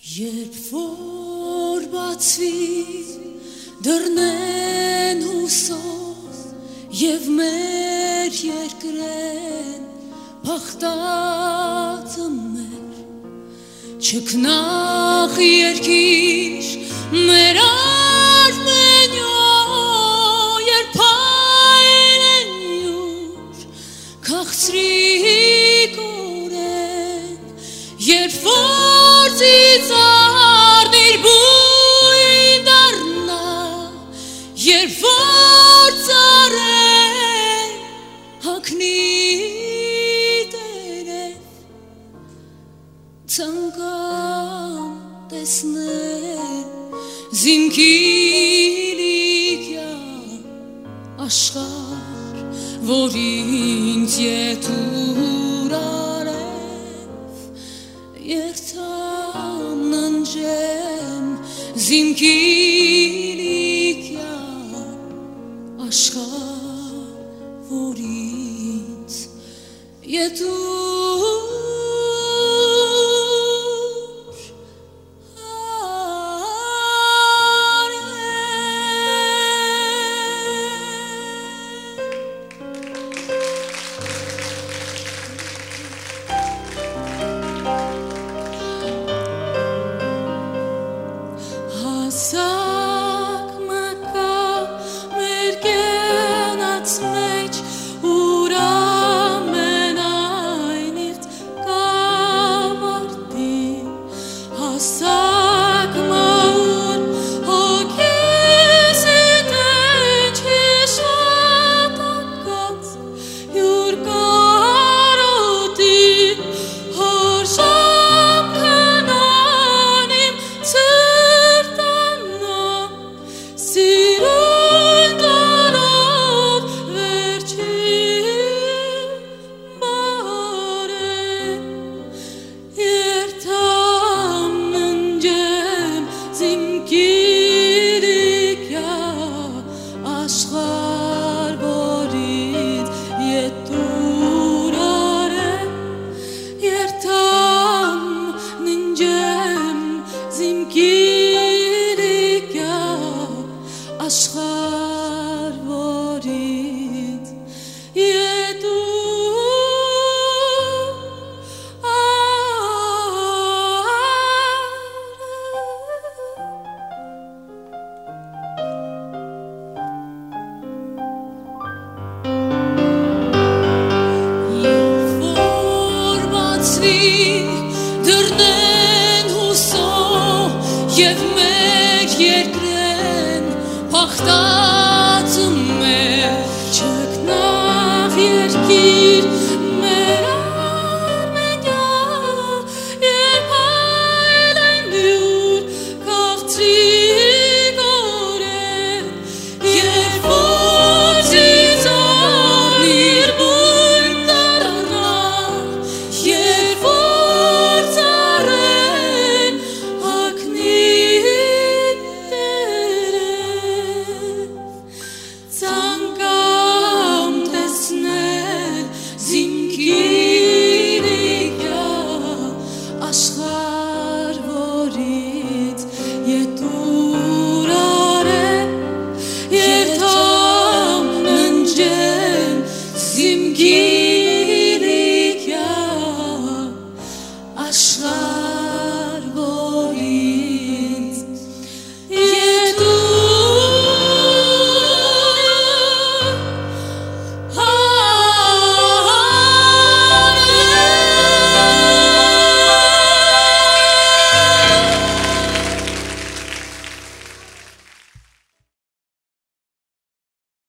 Երբ որ բացվի դռնեն հուսով և մեր երկրեն փախտածը մեր չքնաղ երկիր մեր արմենյո երբ հայր են յուր քաղցրի կորեն երբ որ ծիծաղն իր բույն դառնա երբ որ ծառեն հագնի տերև ցանկամ տեսնել զինքի լիքյա աշխարհ որ ինձ եթուր արև երթամ ննջեմ զինքի լիքյա աշխարհ որ ինձ եթուր Հասակ մկա մեր կենաց մեջ ուր ամենայն իրտ կամարտի Հասակ մաուր հոգիս իտ հիշատակած յուր կարոտի հորժամ կնանիմ Սիրուն տանով վերջին բարեն երթամ ննջեմ զիմքի լիքյա աշխարհ որից եթուր արեն երթամ ննջեմ զիմքի աշխարհ որից եթուր Երբ որ բացվի դռնեն հուսով և մեր երկրեն փախտածը մեր չքնաղ երկիր